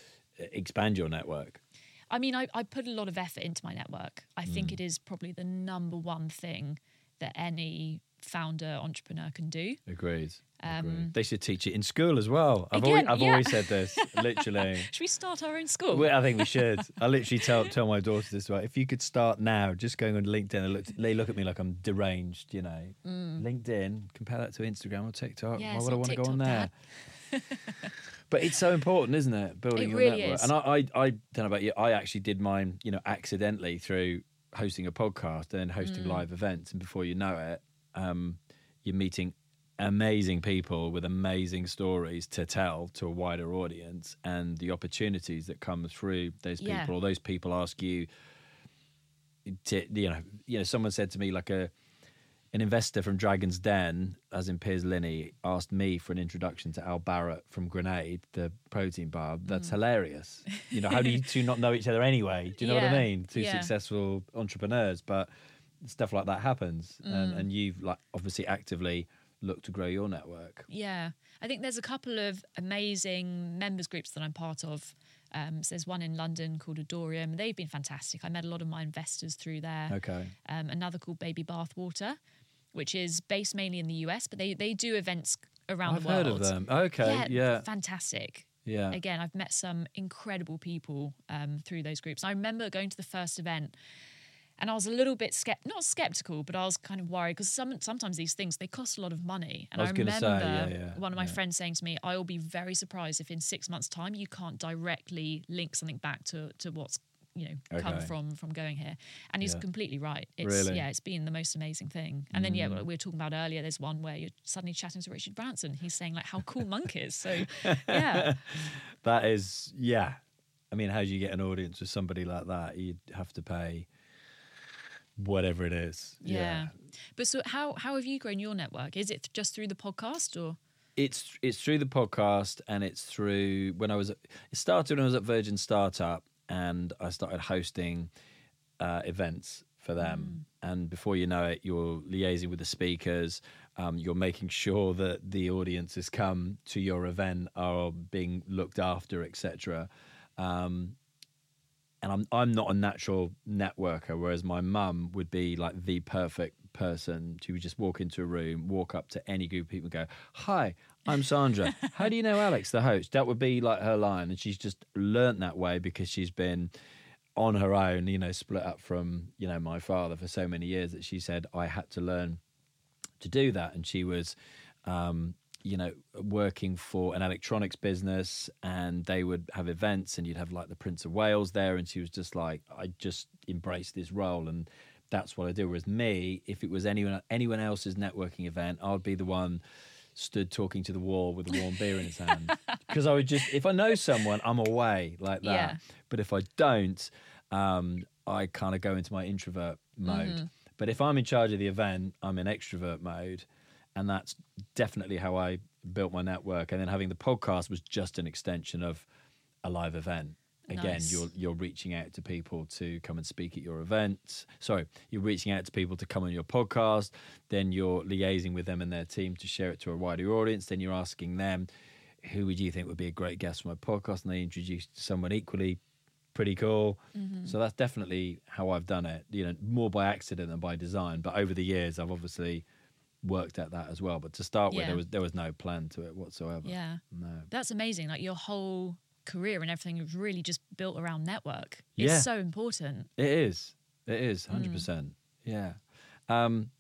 expand your network? I mean, I, I put a lot of effort into my network. I think Mm. it is probably the number one thing that any founder entrepreneur can do. Agreed. Um, Agreed. They should teach it in school as well. I've Again, always I've yeah. always said this. Literally. Should we start our own school? Well, I think we should. I literally tell tell my daughter this. Right, if you could start now, just going on LinkedIn, and look, they look at me like I'm deranged. You know, LinkedIn. Compare that to Instagram or TikTok. Mm. Yeah, Why it's would I not want to go on TikTok, there? Dad. But it's so important, isn't it? Building It your really network. is. And I, I, I don't know about you. I actually did mine, you know, accidentally through hosting a podcast and then hosting Mm. live events. And before you know it, um, you're meeting amazing people with amazing stories to tell to a wider audience, and the opportunities that come through those people, Yeah. or those people ask you to, you know, you know, someone said to me, like a an investor from Dragon's Den, as in Piers Linney, asked me for an introduction to Al Barrett from Grenade, the protein bar. That's Mm. hilarious. You know, how do you two not know each other anyway? Do you know what I Yeah, mean? Two yeah. successful entrepreneurs, but stuff like that happens, and, Mm. and you've like obviously actively looked to grow your network. Yeah, I think there's a couple of amazing members groups that I'm part of. Um, so there's one in London called Adorium. They've been fantastic. I met a lot of my investors through there. Okay. Um, another called Baby Bathwater, which is based mainly in the U S, but they, they do events around I've the world. heard of them. Okay. Yeah. Fantastic. Yeah. Again, I've met some incredible people um, through those groups. I remember going to the first event, and I was a little bit skept not skeptical, but I was kind of worried, because some sometimes these things, they cost a lot of money. And I I, was gonna remember say, yeah, yeah, one of my yeah. friends saying to me, "I will be very surprised if in six months' time you can't directly link something back to to what's you know come Okay. from from going here." And he's Yeah. completely right. It's Really? yeah, it's been the most amazing thing. And then yeah, Mm. what we were talking about earlier, there's one where you're suddenly chatting to Richard Branson. He's saying like how cool Monk is. So yeah. That is, yeah. I mean, how do you get an audience with somebody like that? You'd have to pay whatever it is. Yeah. But so how how have you grown your network? Is it just through the podcast, or? It's it's through the podcast, and it's through when I was at, it started when I was at Virgin Startup, and I started hosting uh, events for them. And before you know it, you're liaising with the speakers. Um, you're making sure that the audiences come to your event are being looked after, et cetera. Um, and I'm I'm not a natural networker, whereas my mum would be like the perfect person. She would just walk into a room, walk up to any group of people and go, "Hi, I'm Sandra. How do you know Alex, the host?" That would be like her line. And she's just learnt that way because she's been on her own, you know, split up from, you know, my father for so many years that she said I had to learn to do that. And she was, um, you know, working for an electronics business, and they would have events, and you'd have like the Prince of Wales there. And she was just like, I just embraced this role, and that's what I do. Whereas me, if it was anyone anyone else's networking event, I'd be the one stood talking to the wall with a warm beer in his hand. Because I would just, if I know someone, I'm away like that. Yeah. But if I don't, um, I kind of go into my introvert mode. Mm-hmm. But if I'm in charge of the event, I'm in extrovert mode. And that's definitely how I built my network. And then having the podcast was just an extension of a live event. Again, Nice. you're you're reaching out to people to come and speak at your events. Sorry, you're reaching out to people to come on your podcast. Then you're liaising with them and their team to share it to a wider audience. Then you're asking them, who would you think would be a great guest for my podcast? And they introduce someone equally pretty cool. Mm-hmm. So that's definitely how I've done it. You know, more by accident than by design. But over the years, I've obviously worked at that as well. But to start with, Yeah. there was there was no plan to it whatsoever. Yeah. No. That's amazing. Like your whole career and everything is really just built around network. Yeah. It's so important. It is. It is, one hundred percent. Yeah. Um,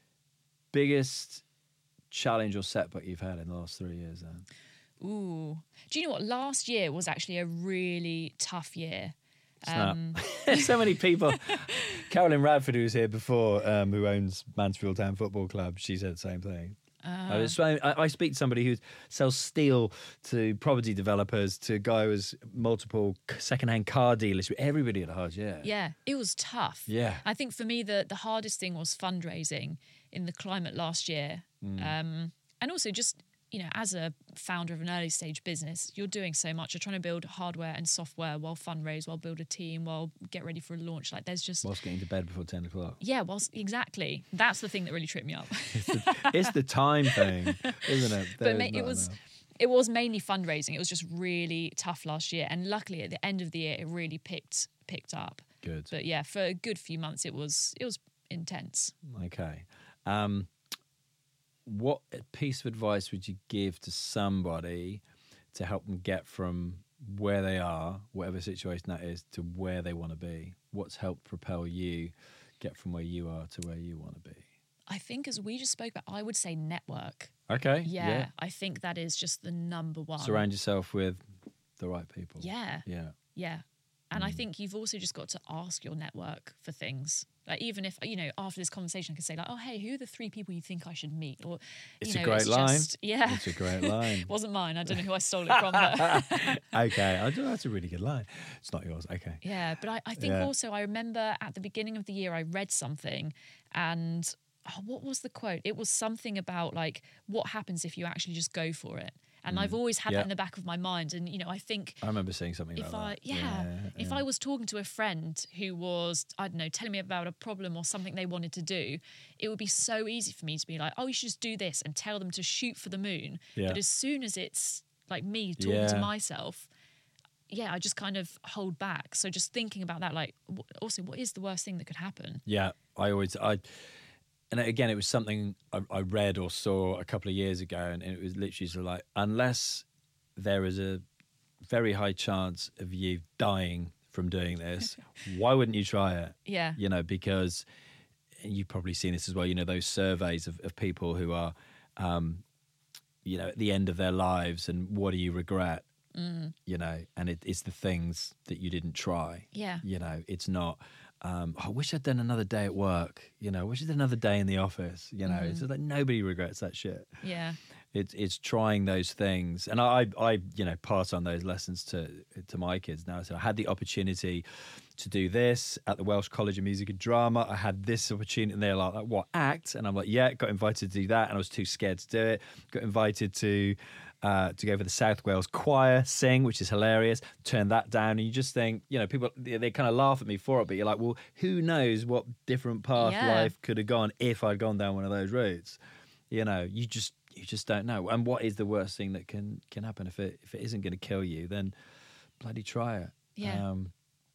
biggest challenge or setback you've had in the last three years then? Ooh. Do you know what? Last year was actually a really tough year. Snap. Um, So many people. Carolyn Radford, who was here before, um, who owns Mansfield Town Football Club, she said the same thing. I, was, I, I speak to somebody who sells steel to property developers, to a guy who has multiple second-hand car dealers. Everybody had a hard year. yeah, it was tough. Yeah. I think for me, the, the hardest thing was fundraising in the climate last year. Um, and also just, you know, as a founder of an early stage business, you're doing so much. You're trying to build hardware and software while fundraise, while build a team, while get ready for a launch. Like there's just... Whilst getting to bed before ten o'clock. Yeah, whilst exactly. That's the thing that really tripped me up. It's the, it's the time thing, isn't it? There but ma- is it not was enough. it was mainly fundraising. It was just really tough last year, and luckily at the end of the year, it really picked picked up. Good. But yeah, for a good few months, it was it was intense. Okay. Um, what piece of advice would you give to somebody to help them get from where they are, whatever situation that is, to where they want to be? What's helped propel you get from where you are to where you want to be? I think, as we just spoke about, I would say network. Okay. Yeah, I think that is just the number one. Surround yourself with the right people. Yeah, Yeah. yeah. And I Mm. think you've also just got to ask your network for things. Like even if, you know, after this conversation, I could say like, oh, hey, who are the three people you think I should meet? Or, It's you a know, great it's line. Just, yeah. It's a great line. It wasn't mine. I don't know who I stole it from. But Okay. I do, that's a really good line. It's not yours. Okay. yeah, but I, I think Yeah. also I remember at the beginning of the year I read something and oh, what was the quote? It was something about like what happens if you actually just go for it. And I've always had Yeah. that in the back of my mind. And, you know, I think I remember seeing something if like I, that. yeah, if yeah. I was talking to a friend who was, I don't know, telling me about a problem or something they wanted to do, it would be so easy for me to be like, oh, you should just do this and tell them to shoot for the moon. Yeah. But as soon as it's like me talking Yeah. to myself, yeah, I just kind of hold back. So just thinking about that, like, w- also, what is the worst thing that could happen? Yeah, I always I, and again, it was something I, I read or saw a couple of years ago, and it was literally sort of like, unless there is a very high chance of you dying from doing this, why wouldn't you try it? Yeah. You know, because you've probably seen this as well. You know, those surveys of, of people who are, um, you know, at the end of their lives, and what do you regret? Mm. You know, and it, it's the things that you didn't try. Yeah. You know, it's not, um, oh, I wish I'd done another day at work. You know, I wish I'd done another day in the office. You know, it's just like nobody regrets that shit. Yeah. It's it's trying those things, and I I you know pass on those lessons to to my kids now. So I had the opportunity to do this at the Welsh College of Music and Drama. I had this opportunity, and they're like, "What, act?" And I'm like, "Yeah." Got invited to do that, and I was too scared to do it. Got invited to uh, to go for the South Wales Choir, sing, which is hilarious. Turn that down, and you just think, you know, people they, they kind of laugh at me for it, but you're like, well, who knows what different path Yeah. life could have gone if I'd gone down one of those routes. You know, you just you just don't know. And what is the worst thing that can can happen if it if it isn't going to kill you? Then bloody try it. Yeah. Um,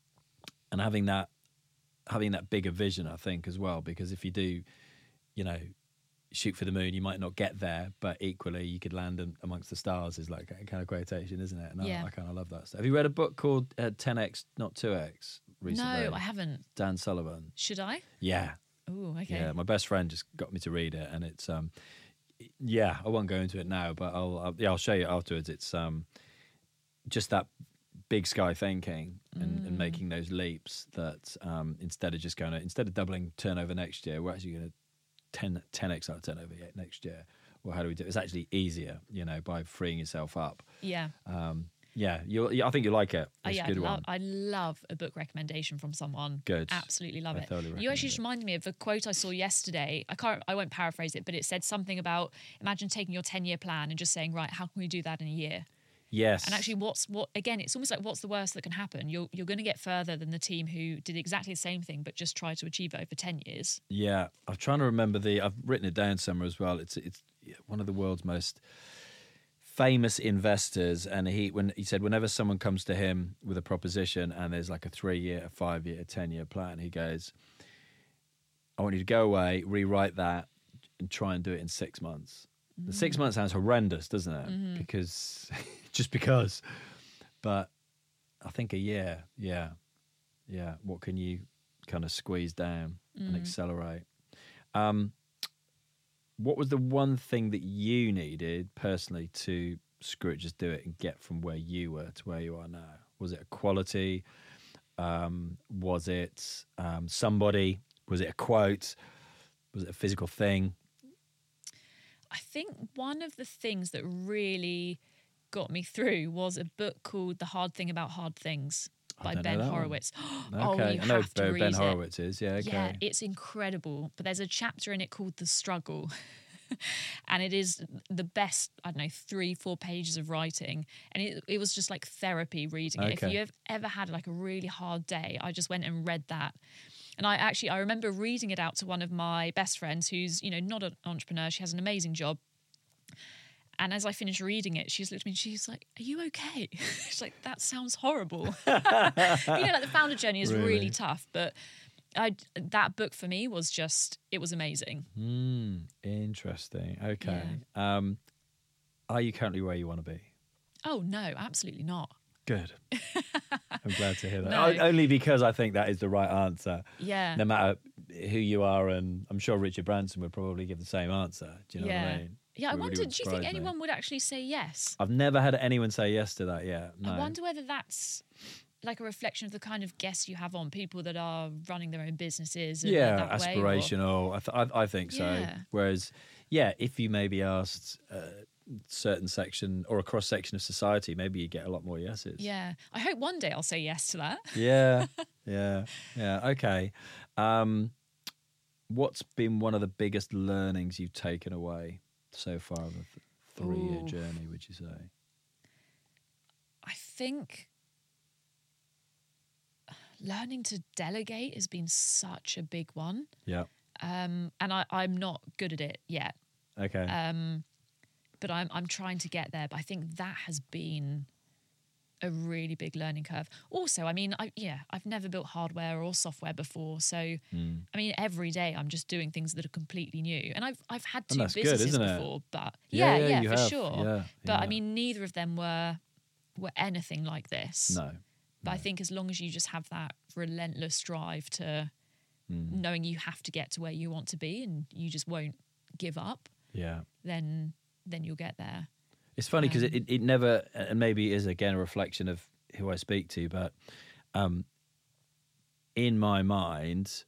and having that having that bigger vision, I think, as well, because if you do, you know, shoot for the moon, you might not get there, but equally you could land am- amongst the stars. Is like a kind of quotation, isn't it? And Yeah. I, I kind of love that stuff. Have you read a book called uh, ten X, Not two X recently? No, I haven't. Dan Sullivan. Should I? Yeah. Oh, okay. Yeah, my best friend just got me to read it, and it's um, yeah, I won't go into it now, but I'll, I'll yeah, I'll show you afterwards. It's um, just that big sky thinking and, and making those leaps that um, instead of just going to instead of doubling turnover next year, we're actually going to ten ten x our turnover next year, well, how do we do it? It's actually easier, you know, by freeing yourself up. Yeah. Um, yeah, you. Yeah, I think you like it. Oh, It's yeah, a good I, love, one. I love a book recommendation from someone. Good. Absolutely love I it. thoroughly You recommend actually just it. reminded me of a quote I saw yesterday. I can't. I won't paraphrase it, but it said something about imagine taking your ten-year plan and just saying, right, how can we do that in a year? Yes. And actually, what's what again? It's almost like what's the worst that can happen? You're you're going to get further than the team who did exactly the same thing, but just try to achieve it over ten years. Yeah, I'm trying to remember the. I've written it down somewhere as well. It's it's one of the world's most famous investors, and he when he said whenever someone comes to him with a proposition and there's like a three year, a five year, a ten year plan, he goes, "I want you to go away, rewrite that, and try and do it in six months." Mm. The six months sounds horrendous, doesn't it? Mm-hmm. Because just because, but I think a year, yeah, yeah. What can you kind of squeeze down mm. and accelerate? Um, what was the one thing that you needed personally to screw it, just do it and get from where you were to where you are now? Was it a quality? Um, was it um, somebody? Was it a quote? Was it a physical thing? I think one of the things that really got me through was a book called The Hard Thing About Hard Things by Ben Horowitz. Oh, okay. you I know have to Ben read Horowitz it. is. Yeah, okay. Yeah, it's incredible. But there's a chapter in it called The Struggle. And it is the best, I don't know, three, four pages of writing. And it, it was just like therapy reading it. Okay. If you have ever had like a really hard day, I just went and read that. And I actually, I remember reading it out to one of my best friends who's, you know, not an entrepreneur. She has an amazing job. And as I finished reading it, she just looked at me and she's like, "Are you okay?" She's like, "That sounds horrible." You know, like the founder journey is really, Really? tough. But I, that book for me was just, it was amazing. Mm, interesting. Okay. Yeah. Um, are you currently where you want to be? Oh, no, absolutely not. Good. I'm glad to hear that. No. O- only because I think that is the right answer. Yeah. No matter who you are, and I'm sure Richard Branson would probably give the same answer. Do you know yeah. what I mean? Yeah, I Really wonder, would do you think surprise me. anyone would actually say yes? I've never had anyone say yes to that yet. No. I wonder whether that's like a reflection of the kind of guests you have on, people that are running their own businesses. And Yeah, that way, or... aspirational. I, th- I, I think so. Yeah. Whereas, yeah, if you maybe asked a certain section or a cross section of society, maybe you get a lot more yeses. Yeah, I hope one day I'll say yes to that. Yeah, yeah, yeah. Okay. Um, what's been one of the biggest learnings you've taken away so far of a th- three-year Ooh. journey, would you say? I think learning to delegate has been such a big one. Yeah. Um, and I, I'm not good at it yet. Okay. Um, but I'm I'm trying to get there. But I think that has been a really big learning curve. Also, I mean, I yeah, I've never built hardware or software before, so Mm. I mean, every day I'm just doing things that are completely new. And I've I've had And two that's good, businesses isn't it? before, but Yeah, yeah, yeah, yeah, you for have. sure. Yeah, but yeah. I mean, neither of them were were anything like this. No. But no. I think as long as you just have that relentless drive to Mm. knowing you have to get to where you want to be and you just won't give up, Yeah. then then you'll get there. It's funny because Um, it, it never, and maybe it is again a reflection of who I speak to, but um, in my mind,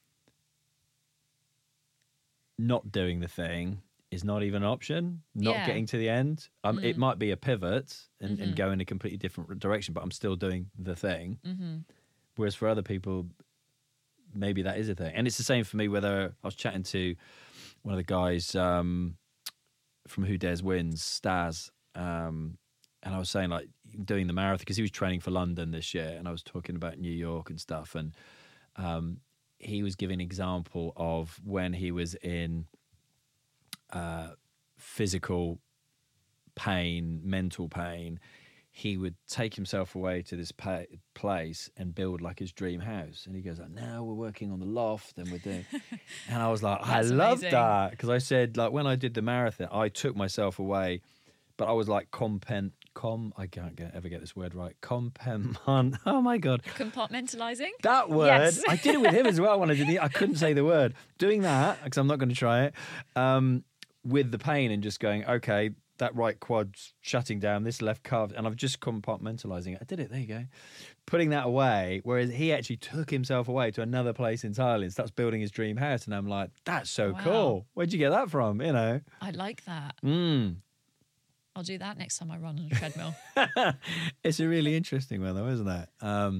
not doing the thing is not even an option. Not Yeah. getting to the end. Um, It Mm. might be a pivot and, Mhm. and go in a completely different direction, but I'm still doing the thing. Mm-hmm. Whereas for other people, maybe that is a thing. And it's the same for me, whether I was chatting to one of the guys um, from Who Dares Wins, Staz, um, and I was saying, like, doing the marathon, because he was training for London this year, and I was talking about New York and stuff, and um, he was giving an example of when he was in uh, physical pain, mental pain, he would take himself away to this pa- place and build like his dream house. And he goes, like, now we're working on the loft and we're doing... And I was like, I That's love amazing. that. Because I said, like, when I did the marathon, I took myself away, but I was like, compen... Com... I can't get, ever get this word right. Compen... Oh, my God. Compartmentalizing? That word. Yes. I did it with him as well when I did it. I couldn't say the word. Doing that, because I'm not going to try it, um, with the pain and just going, okay, that right quad's shutting down, this left calf, and I'm just compartmentalizing it. I did it. There you go. putting that away, whereas he actually took himself away to another place in Thailand, starts building his dream house, and I'm like, that's so Wow. cool. Where'd you get that from? You know? I like that. Mm. I'll do that next time I run on a treadmill. It's a really interesting one, though, isn't it? Um,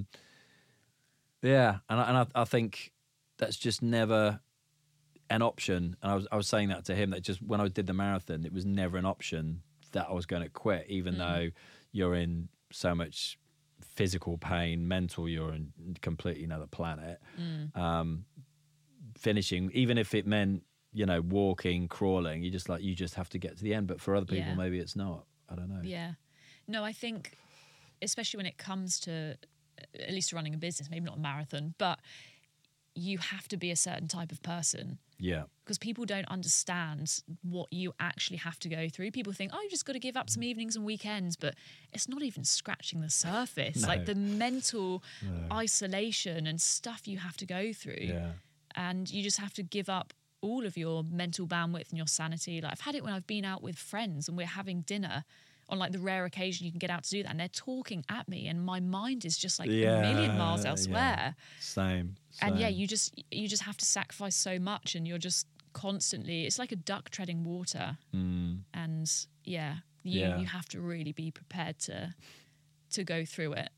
yeah, and I, and I, I think that's just never an option. And I was I was saying that to him, that just when I did the marathon, it was never an option that I was going to quit, even Mm. though you're in so much physical pain, mental, you're in completely another planet. Mm. Um, finishing, even if it meant, you know, walking, crawling, you just like you just have to get to the end. But for other people, Yeah. maybe it's not. I don't know. Yeah. No, I think, especially when it comes to at least running a business, maybe not a marathon, but you have to be a certain type of person Yeah. because people don't understand what you actually have to go through. People think, oh, you just got to give up some evenings and weekends, but it's not even scratching the surface. No. Like the mental No. isolation and stuff you have to go through. Yeah. And you just have to give up all of your mental bandwidth and your sanity. Like I've had it when I've been out with friends and we're having dinner on like the rare occasion you can get out to do that, and they're talking at me and my mind is just like Yeah, a million miles yeah. elsewhere. Same, And yeah, same. you just you just have to sacrifice so much, and you're just constantly, it's like a duck treading water. Mm. And yeah, you Yeah. you have to really be prepared to to go through it.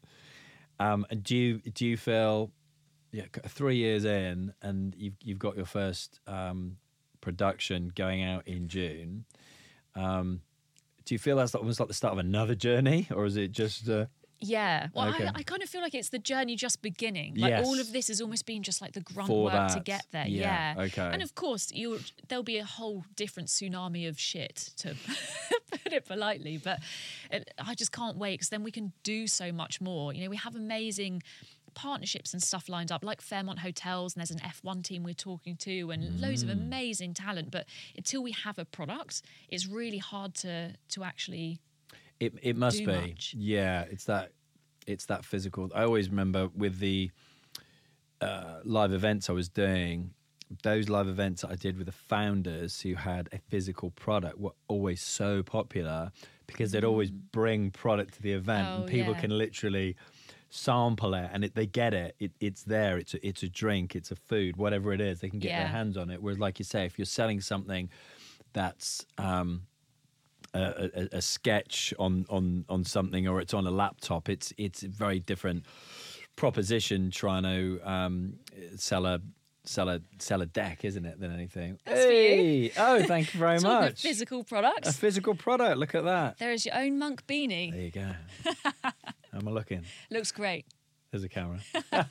Um, and do you do you feel, yeah, c- three years in, and you've you've got your first um, production going out in June? Um, do you feel that's almost like the start of another journey, or is it just? Uh, Yeah. Well, Okay. I, I kind of feel like it's the journey just beginning. Like Yes. all of this has almost been just like the grunt For work to that. get there. Yeah, Yeah. okay. And of course, you there'll be a whole different tsunami of shit, to put it politely. But it, I just can't wait, because then we can do so much more. You know, we have amazing partnerships and stuff lined up, like Fairmont Hotels, and there's an F one team we're talking to, and loads Mm. of amazing talent. But until we have a product, it's really hard to to actually. It it must do be. much. Yeah, it's that it's that physical. I always remember with the uh, live events I was doing, those live events that I did with the founders who had a physical product were always so popular because they'd always bring product to the event, Oh, and people yeah. can literally sample it, and it, they get it. it. It's there. It's a, it's a drink. It's a food. Whatever it is, they can get their Yeah. hands on it. Whereas, like you say, if you're selling something that's um, a, a, a sketch on, on on something, or it's on a laptop, it's it's a very different proposition trying to um, sell a sell a sell a deck, isn't it, than anything. That's for you. Hey! Oh, thank you very Talking of much. physical A products, physical product. Look at that. there is your own monk beanie. There you go. How am I looking? Looks great. There's a camera.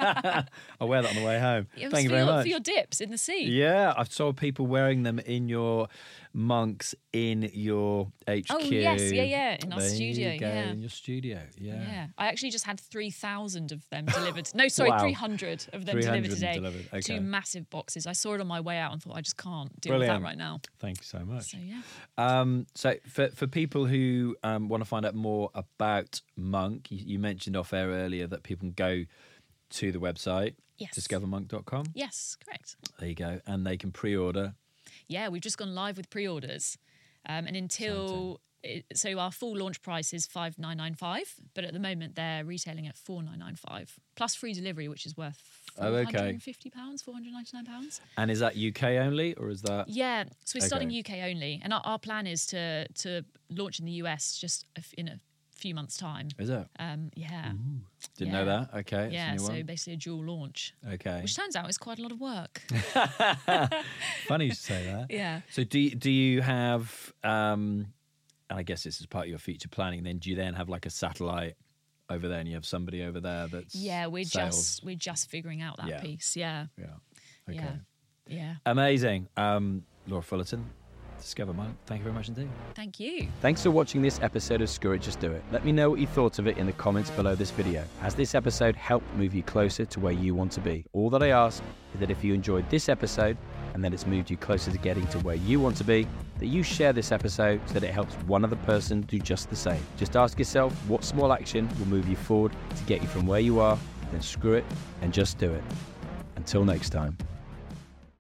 I'll wear that on the way home. It was Thank you for very your, much. For your dips in the sea. Yeah, I've saw people wearing them in your monks in your H Q. Oh, yes, yeah, yeah, in our There studio, you go, yeah. in your studio, yeah. Yeah. I actually just had three thousand of them delivered. No, sorry, Wow. three hundred of them three hundred delivered today. delivered, okay. Two massive boxes. I saw it on my way out and thought, I just can't deal Brilliant. with that right now. Thank you so much. So, yeah. Um, so for for people who um, want to find out more about Monk, you, you mentioned off air earlier that people can go to the website, Yes. discover monk dot com. Yes, correct. There you go, and they can pre-order. Yeah, we've just gone live with pre-orders. Um, and until... It, so our full launch price is five nine nine five, but at the moment they're retailing at four nine nine five, plus free delivery, which is worth Oh, okay. four hundred fifty pounds, four hundred ninety-nine pounds. And is that U K only, or is that? Yeah, so we're starting Okay. U K only, and our, our plan is to to launch in the U S just a f- in a few months' time. Is it? Um, yeah, Didn't Yeah. know that. Okay. it's a yeah. new So one. basically a dual launch, Okay. which turns out is quite a lot of work. Funny you say that. Yeah. So do you, do you have? Um, and I guess this is part of your future planning. Then do you then have like a satellite over there, and you have somebody over there that's Yeah, we're sales? just we're just figuring out that Yeah. piece. Yeah, Yeah. Okay. yeah, yeah. Amazing. Um, Laura Fullerton, Discover Monk. Thank you very much indeed. Thank you. Thanks for watching this episode of Screw It, Just Do It. Let me know what you thought of it in the comments below this video. Has this episode helped move you closer to where you want to be? All that I ask is that if you enjoyed this episode and that it's moved you closer to getting to where you want to be, that you share this episode so that it helps one other person do just the same. Just ask yourself what small action will move you forward to get you from where you are, then screw it and just do it. Until next time.